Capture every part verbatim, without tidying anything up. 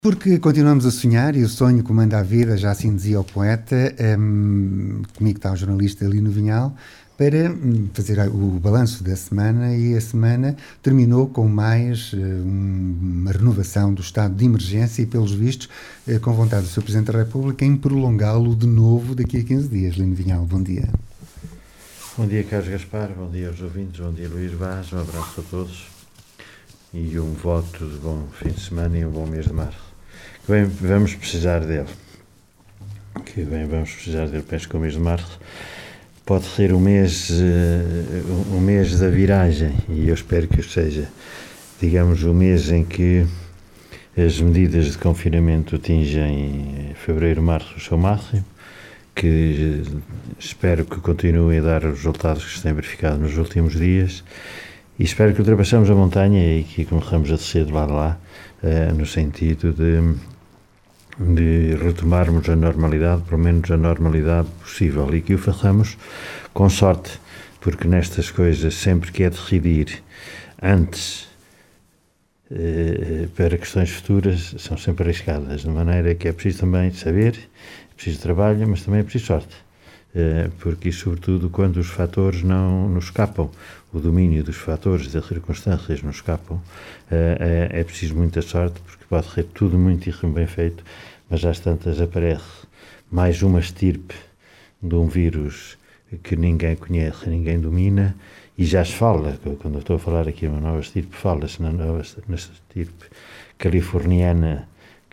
Porque continuamos a sonhar e o sonho comanda a vida, já assim dizia o poeta. Um, comigo está o jornalista Lino Vinhal para um, fazer o balanço da semana, e a semana terminou com mais uh, uma renovação do estado de emergência e, pelos vistos, uh, com vontade do senhor Presidente da República em prolongá-lo de novo daqui a quinze dias. Lino Vinhal, bom dia. Bom dia, Carlos Gaspar, bom dia aos ouvintes, bom dia, Luís Vaz, um abraço a todos e um voto de bom fim de semana e um bom mês de março. Que bem, vamos precisar dele. Que bem, vamos precisar dele. Penso que o mês de março pode ser o mês, uh, o mês da viragem, e eu espero que seja, digamos, o mês em que as medidas de confinamento atingem em fevereiro, março o seu máximo, que espero que continue a dar os resultados que se têm verificado nos últimos dias, e espero que ultrapassemos a montanha e que começamos a descer de lá a lá, uh, no sentido de, de retomarmos a normalidade, pelo menos a normalidade possível, e que o façamos com sorte, porque nestas coisas, sempre que é decidir antes uh, para questões futuras, são sempre arriscadas, de maneira que é preciso também saber, é preciso trabalho, mas também é preciso sorte. Porque, e sobretudo, quando os fatores não nos escapam, o domínio dos fatores, das circunstâncias nos escapam, é preciso muita sorte, porque pode ser tudo muito e bem feito, mas às tantas aparece mais uma estirpe de um vírus que ninguém conhece, ninguém domina, e já se fala, quando eu estou a falar aqui uma nova estirpe, fala-se na nova na estirpe californiana,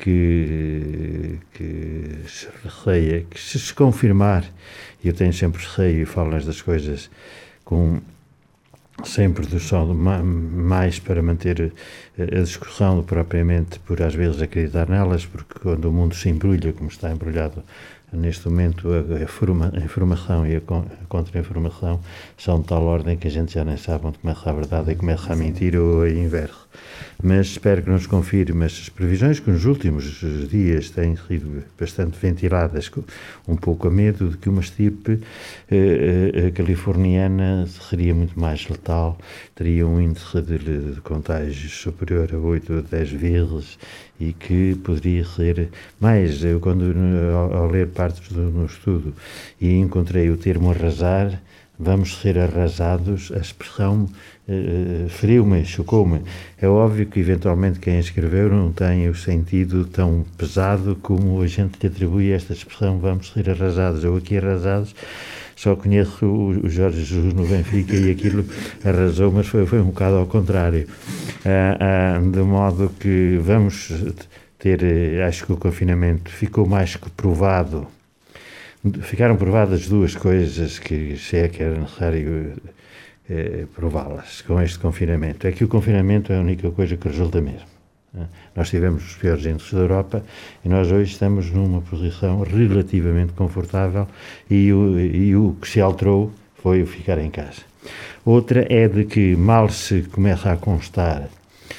que, que se receia, que se, se confirmar, e eu tenho sempre receio e falo nestas coisas com sempre do som mais para manter a discussão do propriamente por às vezes acreditar nelas, porque quando o mundo se embrulha, como está embrulhado neste momento, a, a, forma, a informação e a, a contra-informação são de tal ordem que a gente já nem sabe onde começa a verdade e começa a mentira, ou a inverso. Mas espero que nos confirme as previsões que nos últimos dias têm sido bastante ventiladas, um pouco a medo de que uma estirpe eh, a californiana seria muito mais letal, teria um índice de, de contágios superior a oito ou dez vezes, e que poderia ser mais. Eu, quando ao, ao ler partes do no estudo e encontrei o termo arrasar, vamos ser arrasados, a expressão uh, feriu-me, chocou-me. É óbvio que eventualmente quem escreveu não tem o sentido tão pesado como a gente lhe atribui a esta expressão, vamos ser arrasados. Eu aqui arrasados só conheço o, o Jorge Jesus no Benfica, e aquilo arrasou, mas foi, foi um bocado ao contrário. Uh, uh, de modo que vamos ter, acho que o confinamento ficou mais que provado. Ficaram provadas duas coisas que se é que era necessário eh, prová-las com este confinamento. É que o confinamento é a única coisa que resulta mesmo. Né? Nós tivemos os piores índices da Europa e nós hoje estamos numa posição relativamente confortável, e o, e o que se alterou foi o ficar em casa. Outra é de que mal se começa a constar,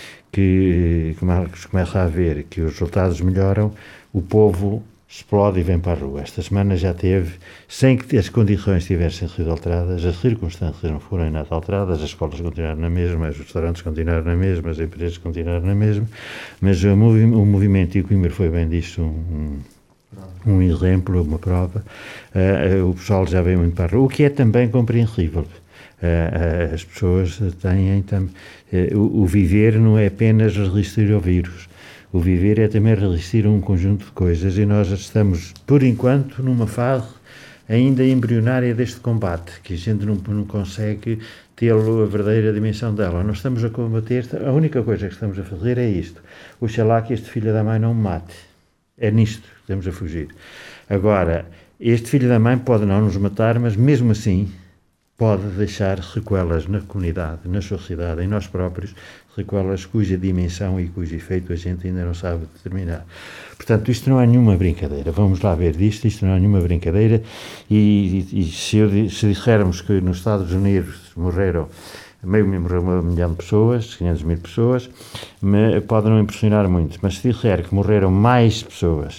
que, que mal se começa a ver que os resultados melhoram, o povo explode e vem para a rua. Esta semana já teve, sem que as condições tivessem sido alteradas, as circunstâncias não foram nada alteradas, as escolas continuaram na mesma, os restaurantes continuaram na mesma, as empresas continuaram na mesma, mas o, movi- o movimento, e o Coimbra foi bem disso, um, um, um exemplo, uma prova, uh, uh, o pessoal já veio muito para a rua, o que é também compreensível. Uh, uh, as pessoas têm também, uh, o, o viver não é apenas resistir ao vírus. O viver é também resistir a um conjunto de coisas, e nós estamos, por enquanto, numa fase ainda embrionária deste combate, que a gente não, não consegue tê-lo a verdadeira dimensão dela. Nós estamos a combater, a única coisa que estamos a fazer é isto. Oxalá que este filho da mãe não me mate. É nisto que estamos a fugir. Agora, este filho da mãe pode não nos matar, mas mesmo assim pode deixar sequelas na comunidade, na sociedade, em nós próprios, sequelas cuja dimensão e cujo efeito a gente ainda não sabe determinar. Portanto, isto não é nenhuma brincadeira. Vamos lá ver disto, isto não é nenhuma brincadeira, e, e, e se, eu, se dissermos que nos Estados Unidos morreram meio milhão de pessoas, quinhentas mil pessoas, me, pode não impressionar muito, mas se disser que morreram mais pessoas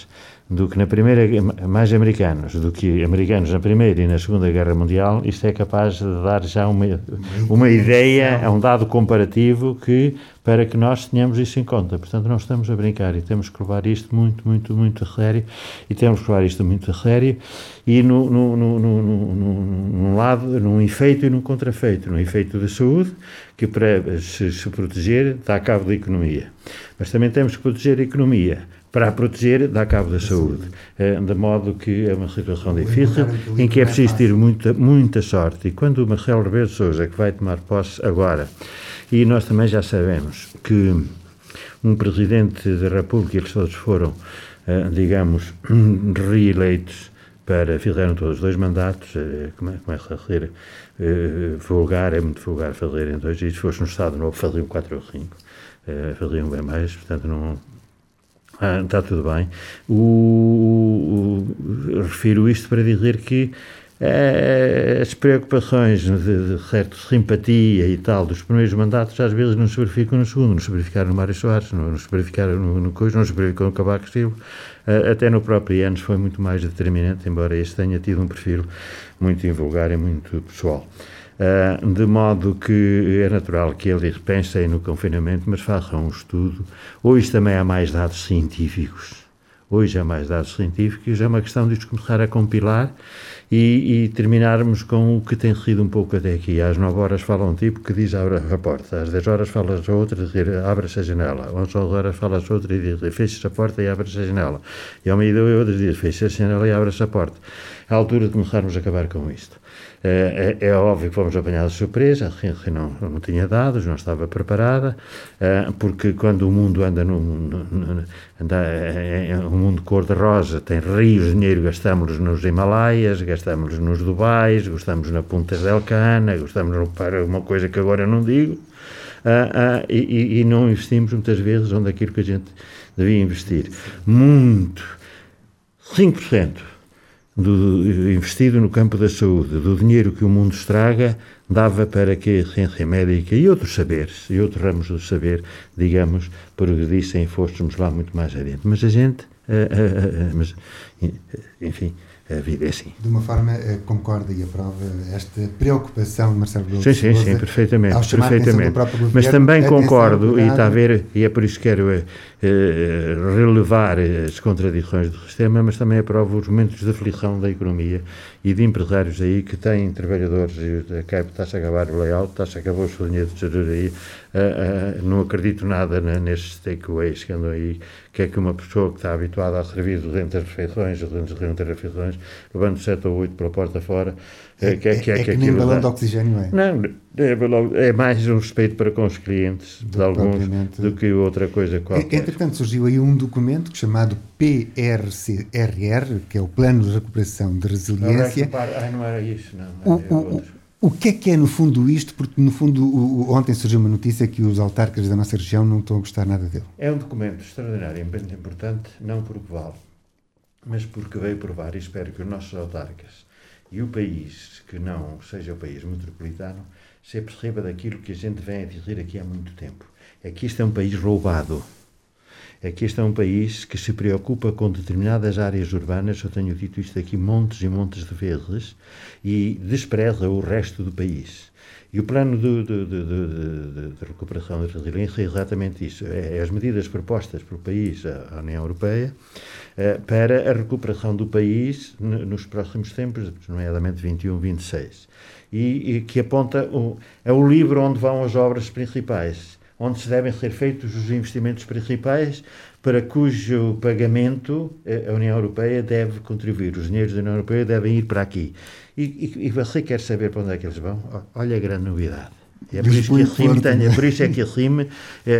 do que na primeira, mais americanos, do que americanos na Primeira e na Segunda Guerra Mundial, isto é capaz de dar já uma, uma ideia, um dado comparativo que, para que nós tenhamos isso em conta. Portanto, não estamos a brincar e temos que levar isto muito, muito, muito a sério, e temos que levar isto muito a sério, e no, no, no, no, no, num lado, num efeito e num contrafeito. No efeito da saúde, que para se, se proteger dá cabo da economia. Mas também temos que proteger a economia. Para a proteger, dá cabo da saúde. De modo que é uma situação difícil, em que é preciso ter muita, muita sorte. E quando o Marcelo Rebelo de Sousa, que vai tomar posse agora, e nós também já sabemos que um Presidente da República, eles todos foram, digamos, reeleitos para, fizeram todos dois mandatos, começa a ser vulgar, é muito vulgar fazer em dois, e se fosse no Estado Novo faziam quatro ou cinco, faziam bem mais, portanto não... Ah, está tudo bem. O, o, refiro isto para dizer que eh, as preocupações de, de certa simpatia e tal dos primeiros mandatos às vezes não se verificam no segundo, não se verificaram no Mário Soares, não, não se verificaram no, no Coisa, não se verificam no Cavaco Silva, uh, até no próprio Ianes foi muito mais determinante, embora este tenha tido um perfil muito invulgar e muito pessoal. Uh, de modo que é natural que eles pensem no confinamento, mas façam um estudo. Hoje também há mais dados científicos. Hoje há mais dados científicos, é uma questão de os começar a compilar e, e terminarmos com o que tem sido um pouco até aqui. Às nove horas fala um tipo que diz abre a porta, às dez horas fala a outra e diz abre-se a janela, às onze horas fala a outra e diz fecha-se a porta e abre-se a janela, e ao meio-dia outras diz fecha-se a janela e abre-se a porta. É a altura de começarmos a acabar com isto. É, é, é óbvio que fomos apanhados de surpresa, a ciência não, não tinha dados, não estava preparada, porque quando o mundo anda no, no, no anda, é, é um mundo cor-de-rosa, tem rios de dinheiro, gastamos-los nos Himalaias, gastamos-los nos Dubais, gastamos na Punta del Cana, gastamos no, para uma coisa que agora eu não digo, uh, uh, e, e não investimos muitas vezes onde aquilo que a gente devia investir. Muito, cinco por cento do investido no campo da saúde, do dinheiro que o mundo estraga, dava para que a ciência médica e outros saberes, e outros ramos do saber, digamos, progredissem e fôssemos lá muito mais adiante. Mas a gente, uh, uh, uh, mas, enfim, a vida é assim. De uma forma, uh, concorda e aprova esta preocupação de Marcelo Rebelo de Sousa? Sim, sim, sim, perfeitamente. perfeitamente. Mas também concordo, e está a ver, e é por isso que quero uh, uh, relevar as contradições do sistema, mas também aprovo os momentos de aflição da economia e de empresários aí que têm trabalhadores, está-se a acabar o layout, está-se a acabar o seu dinheiro de tesouraria, uh, uh, não acredito nada na, nestes takeaways que andam aí, que é que uma pessoa que está habituada a servir duzentas refeições, duzentas refeições, levando sete ou oito pela porta fora, é, que é que, é, é que, que nem balão de oxigênio é? Não, é, é mais um respeito para com os clientes de, de alguns do que outra coisa qualquer. Entretanto, surgiu aí um documento chamado P R C R R, que é o Plano de Recuperação de Resiliência. Não, ah, não era isso, não. Era o, o, o que é que é, no fundo, isto? Porque, no fundo, o, ontem surgiu uma notícia que os autarcas da nossa região não estão a gostar nada dele. É um documento extraordinariamente importante, não porque vale, mas porque veio provar, e espero que os nossos autarcas e o país, que não seja o país metropolitano, se perceba daquilo que a gente vem a dizer aqui há muito tempo. É que este é um país roubado. É que este é um país que se preocupa com determinadas áreas urbanas, eu tenho dito isto aqui montes e montes de vezes, e despreza o resto do país. E o plano de, de, de, de, de recuperação da resiliência é exatamente isso. É, é as medidas propostas pelo país, a União Europeia, é, para a recuperação do país nos próximos tempos, nomeadamente vinte e um, vinte e seis. E, e que aponta, o, é o livro onde vão as obras principais, onde se devem ser feitos os investimentos principais, para cujo pagamento a União Europeia deve contribuir. Os dinheiros da União Europeia devem ir para aqui. E, e, e você quer saber para onde é que eles vão? Olha a grande novidade. É por isso, que a R I M tem, é por isso é que a R I M, é, é,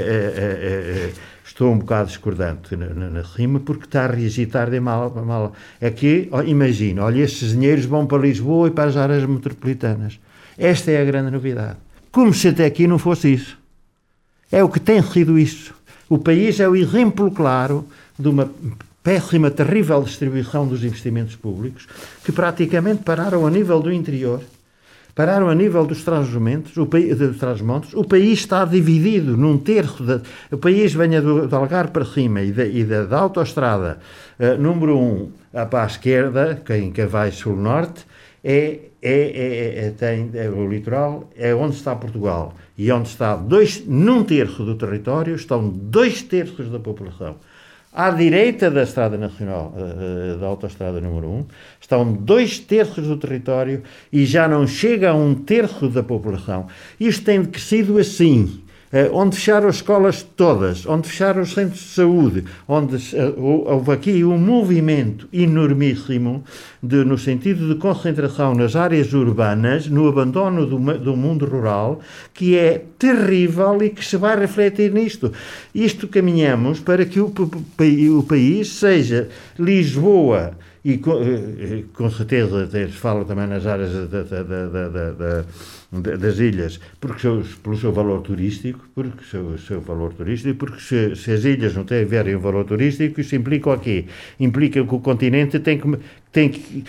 é, é, estou um bocado discordante na, na, na R I M, porque está a reagitar de mal a mal. É que, ó, imagina, olha, estes dinheiros vão para Lisboa e para as áreas metropolitanas. Esta é a grande novidade. Como se até aqui não fosse isso. É o que tem sido isso. O país é o exemplo claro de uma péssima, terrível distribuição dos investimentos públicos, que praticamente pararam a nível do interior, pararam a nível dos Trás-os-Montes, o, dos Trás-os-Montes, o país está dividido num terço, de, o país venha do, do Algarve para cima e da, e da, da autoestrada uh, número um para a esquerda, quem, quem vai sul-norte, é, é, é, é, tem, é o litoral, é onde está Portugal, e onde está dois, num terço do território, estão dois terços da população. À direita da Estrada Nacional, da autoestrada número um, estão dois terços do território e já não chega a um terço da população. Isto tem crescido assim, onde fecharam as escolas todas, onde fecharam os centros de saúde, onde houve aqui um movimento enormíssimo de, no sentido de concentração nas áreas urbanas, no abandono do, do mundo rural, que é terrível e que se vai refletir nisto. Isto caminhamos para que o, o país seja Lisboa, e com, com certeza falo também nas áreas da, da, da, da, da, das ilhas, porque pelo seu valor turístico, porque seu, seu valor turístico, porque se, se as ilhas não tiverem um valor turístico, isso implica o quê? Implica que o continente tem que, tem que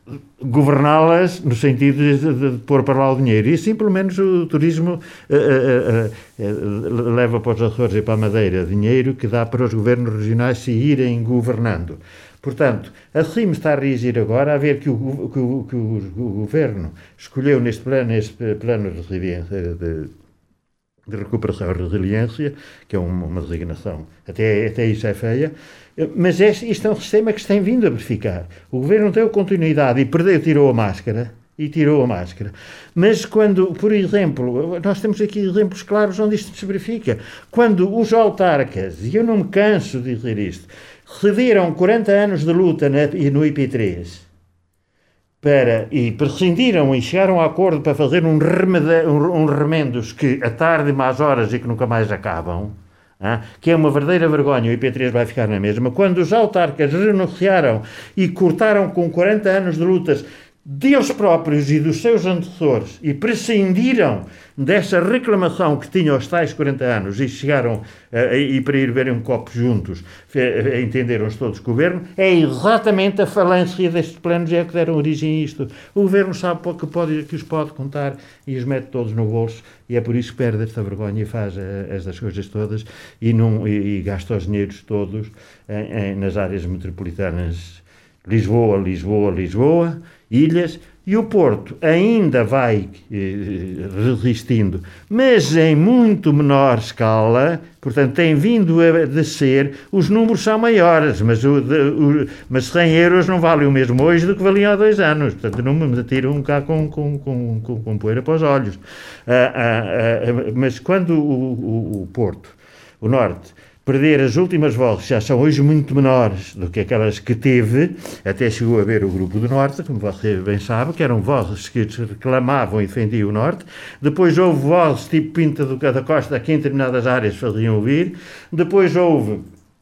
governá-las no sentido de, de, de pôr para lá o dinheiro. E assim, pelo menos, o turismo uh, uh, uh, leva para os Açores e para a Madeira dinheiro que dá para os governos regionais se irem governando. Portanto, assim me está a reagir agora a ver que o, que o, que o, o Governo escolheu neste plano, neste plano de, de, de recuperação e resiliência, que é uma, uma designação, até, até isso é feia, mas este, isto é um sistema que se tem vindo a verificar. O Governo deu continuidade e perdeu, tirou a máscara, e tirou a máscara. Mas quando, por exemplo, nós temos aqui exemplos claros onde isto se verifica, quando os autarcas, e eu não me canso de dizer isto, cederam quarenta anos de luta na, no I P três para, e prescindiram e chegaram a acordo para fazer um, remeda, um, um remendos que a tarde, más horas e que nunca mais acabam, ah, que é uma verdadeira vergonha, o I P três vai ficar na mesma. Quando os autarcas renunciaram e cortaram com quarenta anos de lutas deles próprios e dos seus antecessores e prescindiram dessa reclamação que tinham aos tais quarenta anos e chegaram uh, e para ir verem um copo juntos, uh, entenderam-se todos com o Governo, é exatamente a falência destes planos é que deram origem a isto. O Governo sabe que, pode, que os pode contar e os mete todos no bolso e é por isso que perde esta vergonha e faz uh, estas coisas todas e, não, e, e gasta os dinheiros todos uh, uh, nas áreas metropolitanas. Lisboa, Lisboa, Lisboa, ilhas, e o Porto ainda vai eh, resistindo, mas em muito menor escala, portanto tem vindo a descer, os números são maiores, mas, o, de, o, mas cem euros não valem o mesmo hoje do que valiam há dois anos, portanto não me tiram cá com, com, com, com, com poeira para os olhos. Ah, ah, ah, mas quando o, o, o Porto, o Norte, perder as últimas vozes, já são hoje muito menores do que aquelas que teve, até chegou a ver o Grupo do Norte, como você bem sabe, que eram vozes que reclamavam e defendiam o Norte, depois houve vozes tipo Pinta do da Costa que em determinadas áreas faziam ouvir, depois houve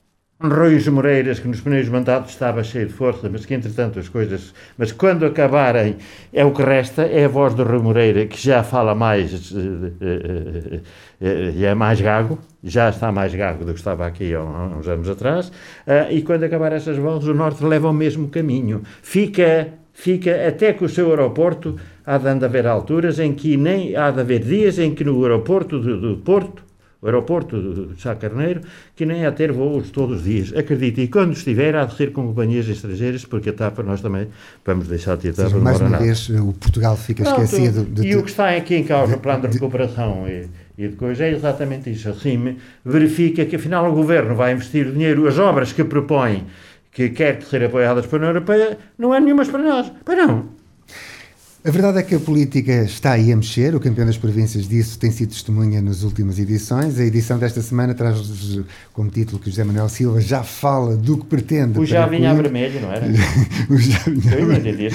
Rui Moreiras, que nos primeiros mandatos estava cheio de força, mas que entretanto as coisas... Mas quando acabarem, é o que resta, é a voz do Rui Moreira, que já fala mais, uh, uh, uh, uh, é mais gago, já está mais gago do que estava aqui há, há uns anos atrás, uh, e quando acabar essas vozes, o Norte leva o mesmo caminho. Fica, fica até que o seu aeroporto, há de haver alturas em que nem... Há de haver dias em que no aeroporto do, do Porto, o aeroporto de Sá Carneiro, que nem a ter voos todos os dias. Acredite, e quando estiver, há de ser com companhias estrangeiras, porque a TAP, nós também vamos deixar de ter TAP. Seja, mais uma nada. vez, o Portugal fica não, esquecido. Tu, de, e de, o que está aqui em causa, o plano de, de recuperação e, e de coisa, é exatamente isso. Assim, verifica que, afinal, o Governo vai investir dinheiro, as obras que propõe, que quer ser apoiadas pela União Europeia, não há nenhumas para nós. Para não. A verdade é que a política está aí a mexer, o campeão das províncias disso tem sido testemunha nas últimas edições. A edição desta semana traz como título que José Manuel Silva já fala do que pretende. O já vinha a vermelho, não era? O já vinha a vermelho.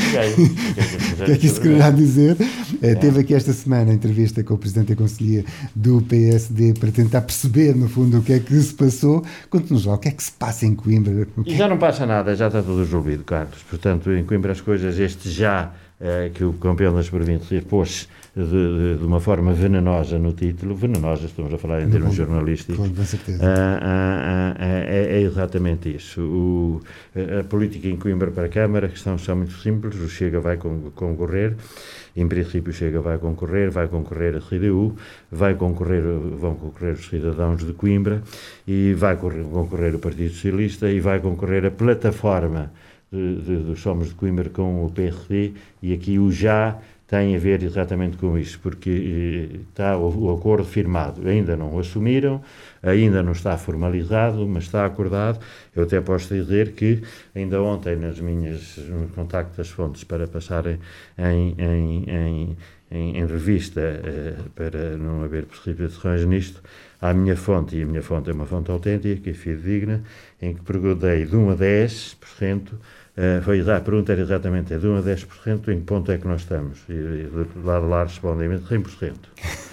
O que é que isso quererá dizer? É. Teve aqui esta semana a entrevista com o Presidente da Conselhia do P S D para tentar perceber, no fundo, o que é que se passou. Conte-nos lá, o que é que se passa em Coimbra? E já não passa nada, já está tudo resolvido, Carlos. Portanto, em Coimbra as coisas, este já... uh, que o campeão das províncias pôs de, de, de uma forma venenosa no título, venenosa, estamos a falar em termos bom, jornalísticos, com certeza. Uh, uh, uh, é, é exatamente isso. O, a política em Coimbra para a Câmara, que são, são muito simples, o Chega vai concorrer, em princípio o Chega vai concorrer, vai concorrer a C D U, vai concorrer, vão concorrer os cidadãos de Coimbra, e vai concorrer o Partido Socialista, e vai concorrer a plataforma dos Somos de Coimbra com o P R D, e aqui o já tem a ver exatamente com isso, porque eh, está o, o acordo firmado, ainda não o assumiram, ainda não está formalizado, mas está acordado. Eu até posso dizer que ainda ontem, nas minhas nos contactos das fontes, para passarem em, em, em, em, em revista, eh, para não haver precipitações nisto, à minha fonte, e a minha fonte é uma fonte autêntica e fidedigna, em que perguntei de um a dez por cento. Uh, foi, a pergunta era exatamente, é de um a dez por cento, em que ponto é que nós estamos? E, e de lá de lá respondem cem por cento.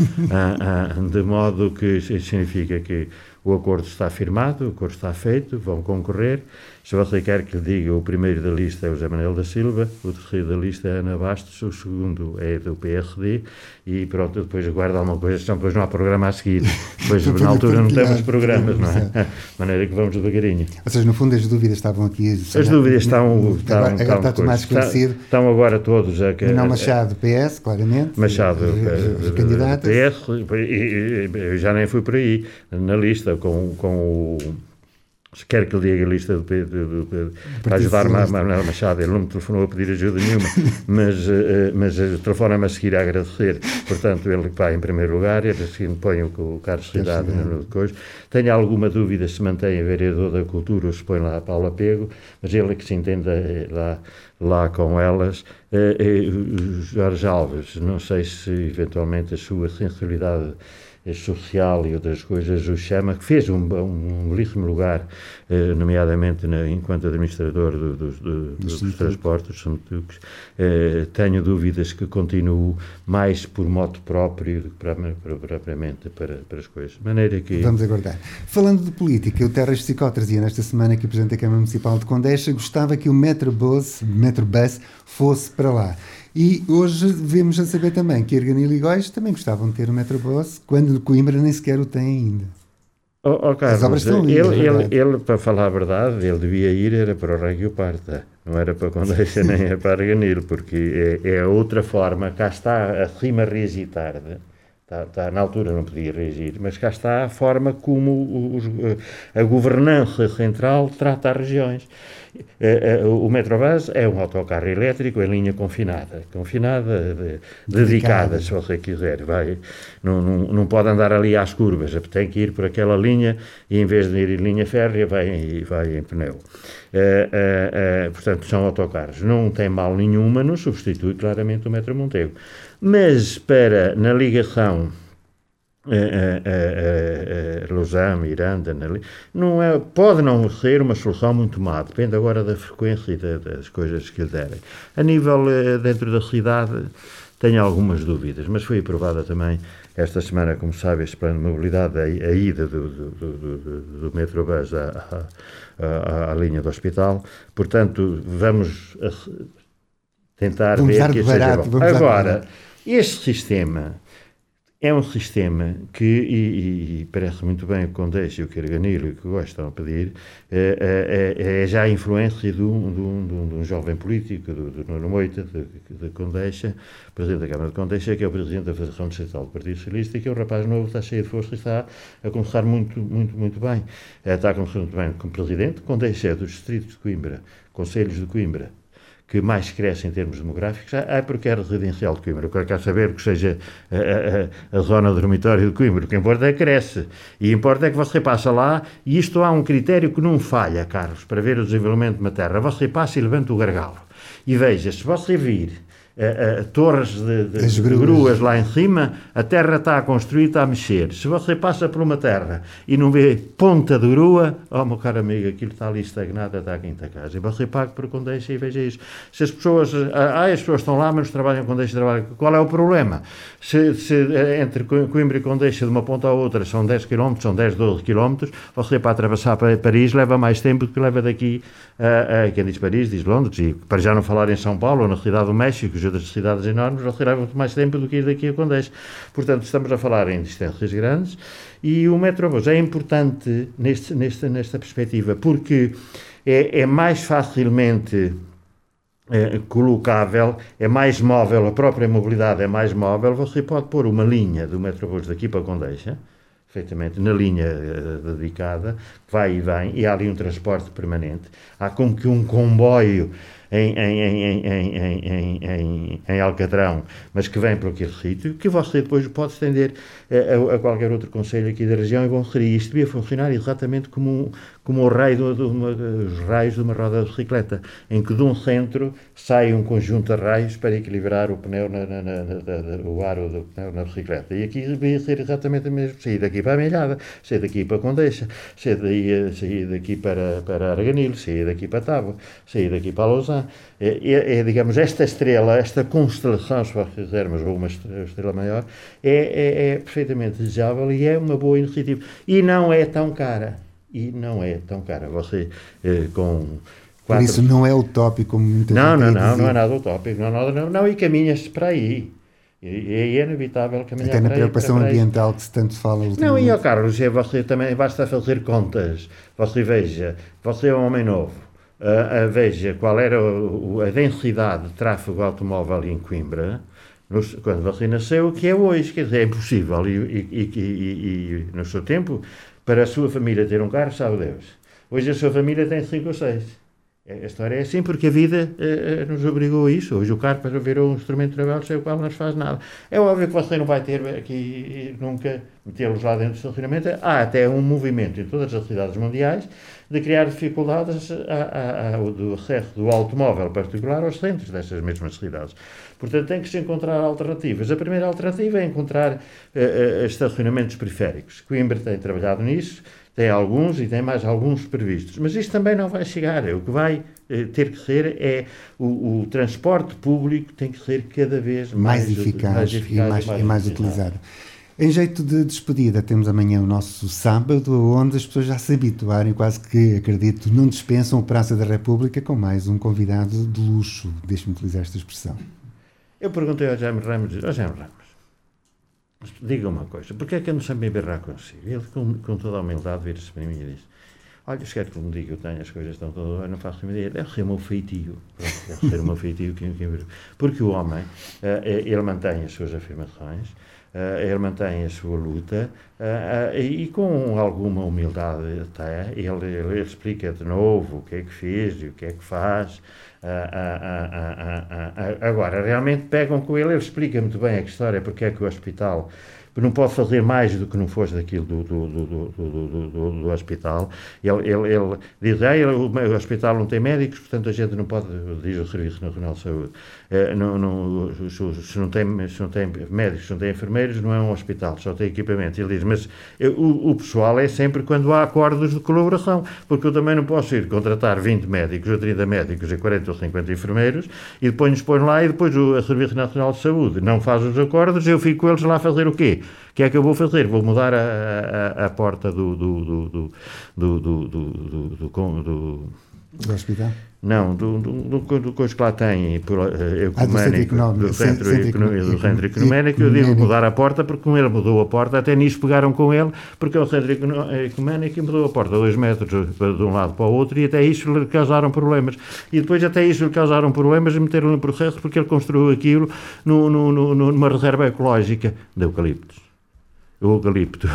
uh, uh, de modo que isso significa que o acordo está firmado, o acordo está feito, vão concorrer. Se você quer que lhe diga, o primeiro da lista é o José Manuel da Silva, o terceiro da lista é a Ana Bastos, o segundo é do P R D, e pronto, depois aguarda alguma coisa, senão depois não há programa a seguir. Depois, na altura, não temos programas, não é? De maneira que vamos devagarinho. Ou seja, no fundo, as dúvidas estavam aqui... As dúvidas estão... estão agora estão, está tudo mais esclarecido. Estão, estão agora todos a... Manuel Machado, P S, claramente. Machado, os candidatos. P S, eu já nem fui por aí, na lista, com, com o... Se quer que ele diga a lista do, do, do, do, para ajudar Manuel Machado, ele não me telefonou a pedir ajuda nenhuma, mas, uh, mas telefona-me a seguir a agradecer. Portanto, ele vai em primeiro lugar, ele assim põe o, o Carlos Cidade no coisa. Tenho alguma dúvida se mantém a vereador da cultura ou se põe lá a Paula Pego, mas ele é que se entenda lá, lá com elas. Uh, uh, Jorge Alves, não sei se eventualmente a sua sensibilidade social e outras coisas o chama, que fez um, um belíssimo lugar, eh, nomeadamente na, enquanto administrador do, do, do, dos, dos transportes, dos Samutuques. Eh, tenho dúvidas que continuo mais por moto próprio do que propriamente para, para as coisas. De maneira que... Vamos aguardar. Falando de política, o Terras de Sicó trazia nesta semana que o Presidente da Câmara Municipal de Condeixa gostava que o Metrobus, Metrobus fosse para lá. E hoje vemos a saber também que Erganil e Góis também gostavam de ter o Metrobus, quando Coimbra nem sequer o tem ainda. Oh, oh, Carlos, As obras estão ele, lindas, ele, ele, para falar a verdade, ele devia ir era para o Reggio Parta, não era para Condeixa nem era para Erganil, porque é, é outra forma, cá está a rima reagitar, está, está, na altura não podia reagir, mas cá está a forma como os, a governança central trata as regiões. O Metrobus é um autocarro elétrico em linha confinada, confinada, de, dedicada, se você quiser, vai, não, não, não pode andar ali às curvas, tem que ir por aquela linha e em vez de ir em linha férrea vai, vai em pneu. É, é, é, portanto, são autocarros, não tem mal nenhuma, não substitui claramente o Metro Montego, mas para, na ligação Uh, uh, uh, uh, Lausanne, Miranda, não é, pode não ser uma solução muito má, depende agora da frequência e da, das coisas que lhe derem. A nível uh, dentro da cidade tenho algumas dúvidas, mas foi aprovada também esta semana, como sabe, este plano de mobilidade, a, a ida do, do, do, do, do Metrobus à, à, à linha do hospital, portanto vamos a, tentar vamos ver que barato, seja bom. Agora, este sistema é um sistema que, e, e parece muito bem o que Condeixa e o que Erganil e o que gostam a pedir, é, é, é já a influência de um, de um, de um, de um jovem político, do, do Nuno Moita, de, de Condeixa, presidente da Câmara de Condeixa, que é o presidente da Federação Distrital do Partido Socialista, e que é um rapaz novo, está cheio de força e está a começar muito, muito, muito bem. Está a começar muito bem como presidente. Condeixa é dos distritos de Coimbra, concelhos de Coimbra, que mais cresce em termos demográficos, é porque é residencial de Coimbra. Eu quero saber que seja a, a, a zona de dormitório de Coimbra. O que importa é que cresce. E importa é que você passa lá, e isto há um critério que não falha, Carlos, para ver o desenvolvimento de uma terra. Você passa e levanta o gargalo. E veja, se você vir a, a, torres de, de, de gruas. gruas lá em cima, a terra está a construir, está a mexer. Se você passa por uma terra e não vê ponta de grua, oh meu caro amigo, aquilo está ali estagnado até à quinta casa. E você paga por Condeixa e veja isso. Se as pessoas, ah, as pessoas estão lá, mas trabalham com Condeixa, trabalham. Qual é o problema? Se, se entre Coimbra e Condeixa, de uma ponta à outra, são dez quilómetros, são dez, doze quilómetros, você para atravessar para Paris leva mais tempo do que leva daqui a, a quem diz Paris, diz Londres, e para já não falar em São Paulo ou na cidade do México, outras cidades enormes, você leva muito mais tempo do que ir daqui a Condeixa. Portanto, estamos a falar em distâncias grandes e o metrobus é importante neste, nesta, nesta perspectiva, porque é, é mais facilmente é, colocável, é mais móvel, a própria mobilidade é mais móvel, você pode pôr uma linha do metrobus daqui para Condeixa, perfeitamente, na linha uh, dedicada, vai e vem, e há ali um transporte permanente. Há como que um comboio em, em, em, em, em, em, em Alcatrão, mas que vem para aquele sítio, que você depois pode estender uh, a, a qualquer outro concelho aqui da região e vão referir. Isto devia funcionar exatamente como, um, como o raio de uma, os raios de uma roda de bicicleta, em que de um centro sai um conjunto de raios para equilibrar o pneu, na, na, na, na, na, o aro do pneu na bicicleta. E aqui devia ser exatamente o mesmo. Sair daqui para a Melhada, sair daqui para Condeixa, sair, daí, sair daqui para, para Arganil, sair daqui para Tábua, sair daqui para Lausanne. É, é, é, digamos, esta estrela, esta constelação, se for quisermos, ou uma estrela maior, é, é, é perfeitamente desejável e é uma boa iniciativa. E não é tão cara. E não é tão cara. Você, eh, com quatro... Por isso não é utópico, como muita não, gente não, não, não, não é nada utópico. Não, não, não, não e caminhas para aí. E, e é inevitável caminhar até na para preocupação aí, para ambiental que se tanto fala não, e ó Carlos, é, você também basta fazer contas. Você veja, você é um homem novo. Uh, uh, veja qual era o, o, a densidade de tráfego automóvel em Coimbra nos, quando você nasceu, o que é hoje, quer dizer, é impossível e, e, e, e, e no seu tempo, para a sua família ter um carro, sabe Deus, hoje a sua família tem cinco ou seis. A história é assim porque a vida uh, nos obrigou a isso. Hoje o carro para ver um instrumento de trabalho sem o qual não se faz nada. É óbvio que você não vai ter aqui nunca metê-los lá dentro do estacionamento. Há até um movimento em todas as cidades mundiais de criar dificuldades a, a, a, do acesso do automóvel particular aos centros destas mesmas cidades. Portanto, tem que se encontrar alternativas. A primeira alternativa é encontrar uh, uh, estacionamentos periféricos. Coimbra tem trabalhado nisso. Tem alguns e tem mais alguns previstos. Mas isto também não vai chegar. O que vai eh, ter que ser é o, o transporte público tem que ser cada vez mais, mais eficaz, mais eficaz e mais, e mais, e mais utilizado. Em jeito de despedida, temos amanhã o nosso sábado, onde as pessoas já se habituarem, quase que, acredito, não dispensam o Praça da República com mais um convidado de luxo. Deixe-me utilizar esta expressão. Eu perguntei ao Jaime Ramos, ao Jaime Ramos, diga uma coisa, porque é que eu não sabia berrar consigo? Ele, com, com toda a humildade, vira-se para mim e diz: olha, se quer que me diga, eu tenho as coisas estão todas, eu não faço a ideia, deve ser o meu feitio. Pronto, deve ser o meu feitio. Que, que, porque o homem, uh, ele mantém as suas afirmações, uh, ele mantém a sua luta, uh, uh, e, e com alguma humildade até, ele, ele, ele explica de novo o que é que fez e o que é que faz. Uh, uh, uh, uh, uh, uh, agora, realmente pegam com ele, ele explica muito bem a história, porque é que o hospital não pode fazer mais do que não fosse daquilo do, do, do, do, do, do, do hospital. Ele, ele, ele diz, ah, ele, o hospital não tem médicos, portanto a gente não pode, diz o Serviço Nacional de Saúde, eh, não, não, se, não tem, se não tem médicos, se não tem enfermeiros, não é um hospital, só tem equipamento. Ele diz, mas eu, o, o pessoal é sempre quando há acordos de colaboração, porque eu também não posso ir contratar vinte médicos, ou trinta médicos e quarenta ou cinquenta enfermeiros, e depois nos põe lá, e depois o Serviço Nacional de Saúde não faz os acordos, eu fico com eles lá a fazer o quê? O que é que eu vou fazer? Vou mudar a, a, a porta do do do do do do do, do, do, do, do hospital? Não, do, do, do, do coisa que lá tem, por, uh, ah, do centro económico. Do centro, centro, económico, do centro económico, eu digo mudar a porta, porque como ele mudou a porta, até nisso pegaram com ele, porque é o centro económico e mudou a porta dois metros de um lado para o outro, e até isso lhe causaram problemas. E depois até isso lhe causaram problemas e meteram no processo, porque ele construiu aquilo no, no, no, numa reserva ecológica de eucaliptos. O eucalipto,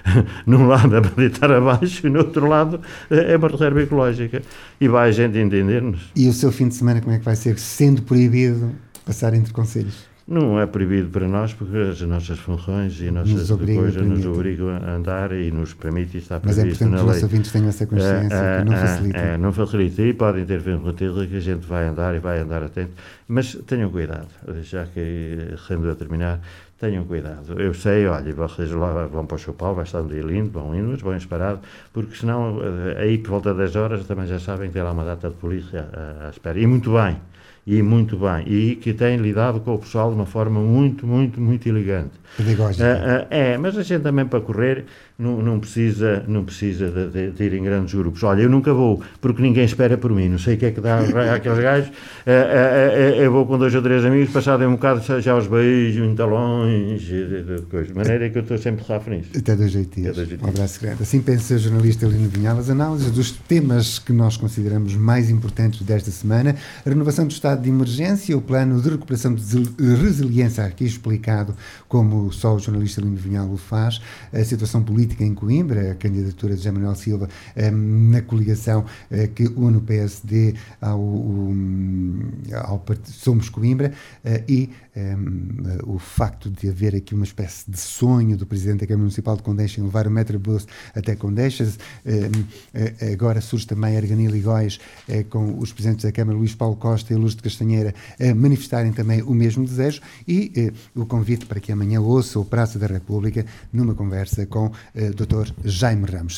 num lado é para deitar abaixo e no outro lado é uma reserva ecológica. E vai a gente entender-nos. E o seu fim de semana como é que vai ser, sendo proibido passar entre concelhos? Não é proibido para nós, porque as nossas funções e as nossas coisas nos obrigam a andar e nos permite estar previsto na lei. Mas é importante que os nossos ouvintes tenham essa consciência, é, que não facilita. É, não facilita, e podem ter certeza que a gente vai andar e vai andar atento, mas tenham cuidado, já que, sendo a terminar, tenham cuidado. Eu sei, olha, vocês lá vão para o Chopal, vai estar um dia lindo, vão indo, mas vão esperado, porque senão, aí por volta das horas, também já sabem que tem lá uma data de polícia à, à espera. E muito bem. E muito bem, e que tem lidado com o pessoal de uma forma muito, muito, muito elegante. Pedagógica. Uh, uh, é, mas a gente também para correr, não, não precisa, não precisa de, de, de ir em grandes grupos. Olha, eu nunca vou, porque ninguém espera por mim, não sei o que é que dá àqueles gajos, uh, uh, uh, eu vou com dois ou três amigos, passado um bocado já os beijo, em talões, de, de, coisa. De maneira que eu estou sempre rápido nisso. Até dois jeitinhos. Um abraço grande. Assim pensa o jornalista Lino Vinhal, as análises dos temas que nós consideramos mais importantes desta semana: a renovação do estado de emergência, o plano de recuperação de resiliência, aqui explicado como só o jornalista Lino Vinhal o faz, a situação política em Coimbra, a candidatura de José Manuel Silva um, na coligação uh, que une o P S D ao, um, ao Partido Somos Coimbra, uh, e um, o facto de haver aqui uma espécie de sonho do Presidente da Câmara Municipal de Condeixa em levar o Metrobus até Condeixas. Um, uh, agora surge também Arganil e Góis, uh, com os Presidentes da Câmara, Luís Paulo Costa e Luz de Castanheira, a manifestarem também o mesmo desejo, e uh, o convite para que amanhã ouça o Praça da República numa conversa com doutor Jaime Ramos.